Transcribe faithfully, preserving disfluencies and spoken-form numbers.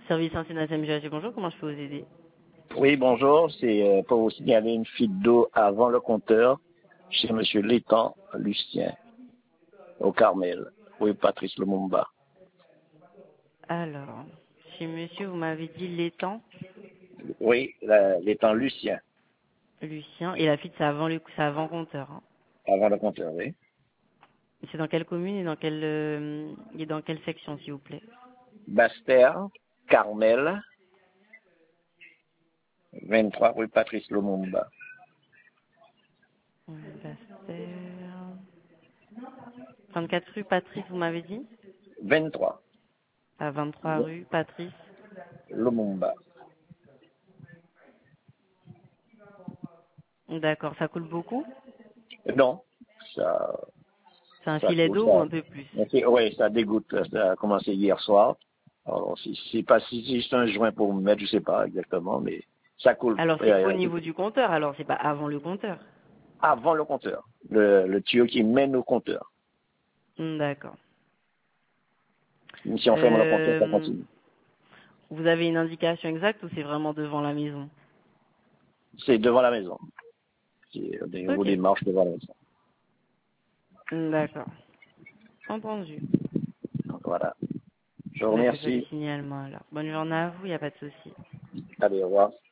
Service antenne S M G H, bonjour, comment je peux vous aider? Oui, bonjour. C'est euh, pour vous signaler une fuite d'eau avant le compteur chez Monsieur Létang Lucien, au Carmel. Oui, Patrice Lumumba. Alors, chez monsieur, vous m'avez dit l'étang, Oui, la- Létang Lucien, Lucien, et la fuite, c'est avant, le, c'est avant compteur. Hein. avant le compteur, oui. C'est dans quelle commune et dans quelle, euh, et dans quelle section, s'il vous plaît? Bastère, Carmel, vingt-trois rue Patrice Lumumba. Hum, Bastère. trente-quatre rue Patrice, vous m'avez dit? vingt-trois, À vingt-trois rue Patrice. Lumumba. D'accord, ça coule beaucoup? Non, ça, C'est un ça filet coule, d'eau ou ça. un peu plus? Oui, ça dégoûte. Ça a commencé hier soir. Alors, si c'est pas si si c'est un joint pour me mettre, je sais pas exactement, mais ça coule. Alors, c'est au Euh, niveau du compteur, alors, c'est pas avant le compteur. avant le compteur, le, le tuyau qui mène au compteur. Hum, D'accord. Si on ferme le compteur, ça Euh, continue. vous avez une indication exacte ou c'est vraiment devant la maison? C'est devant la maison. C'est au niveau Ok. des marches devant la maison. D'accord. Entendu. Donc voilà. Je vous Je fais votre remercie. signalement alors. Bonne journée à vous, il n'y a pas de souci. Allez, au revoir.